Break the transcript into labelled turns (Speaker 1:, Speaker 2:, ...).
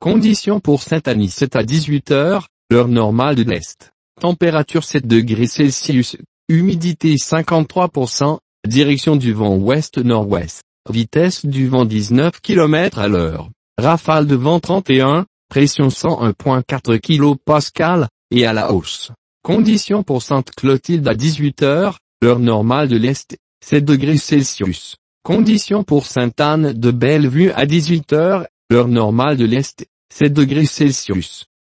Speaker 1: Conditions pour Saint-Anicet à 18h, l'heure normale de l'Est. Température 7 degrés Celsius, humidité 53%, direction du vent ouest-nord-ouest, vitesse du vent 19 km à l'heure, rafale de vent 31, pression 101.4 kPa, et à la hausse. Conditions pour Sainte-Clotilde à 18h, l'heure normale de l'Est, 7 degrés Celsius. Conditions pour Sainte-Anne de Bellevue à 18h, l'heure normale de l'Est, 7 degrés Celsius.